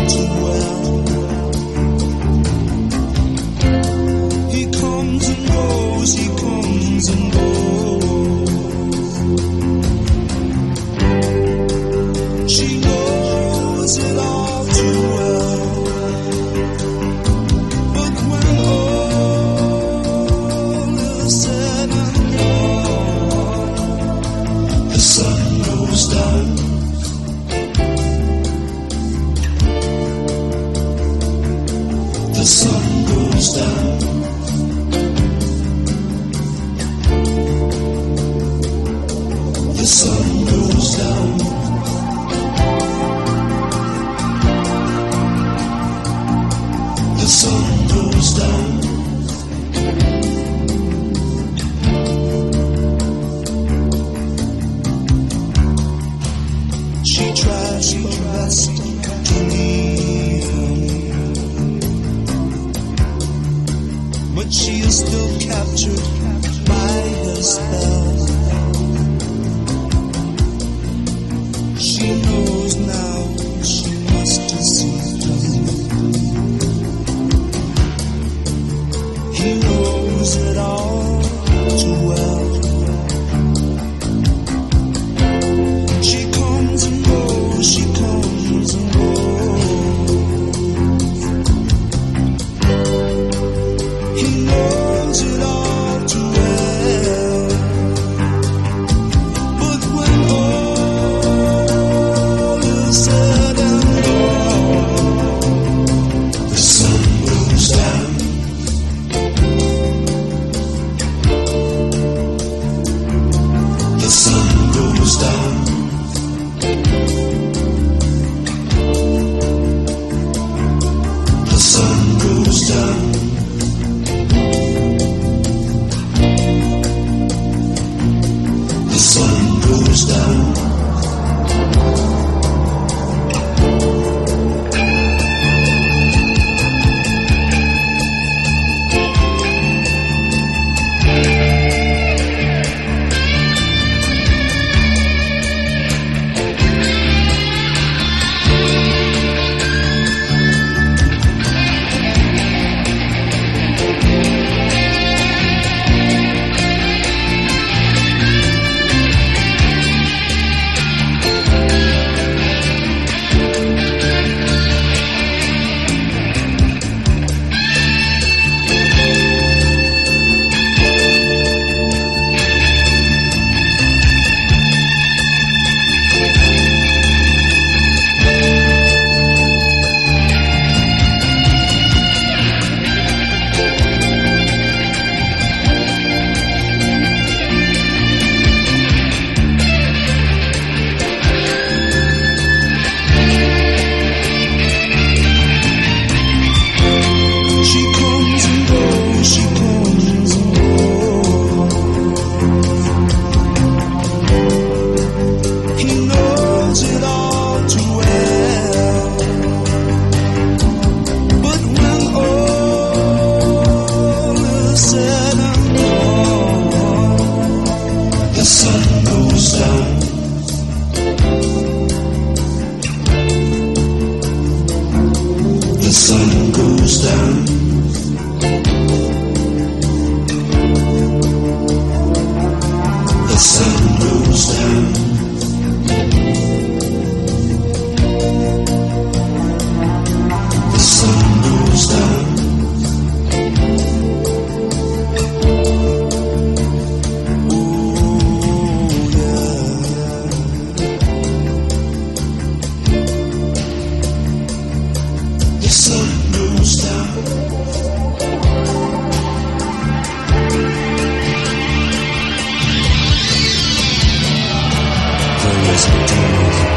too well. He comes and goes, he comes and goes. She knows it all too well. But when all is said and done, the sun goes down. The sun goes down. The sun goes down. The sun goes down. She tries her best to leave him, but she is still captured by his spell. She knows now she must deceive him. He knows it all too well. She comes and goes, she comes and goes. He knows it all too well. But when all is said and done, the sun goes down. The sun goes down. The sun goes down. The sun goes down. There is a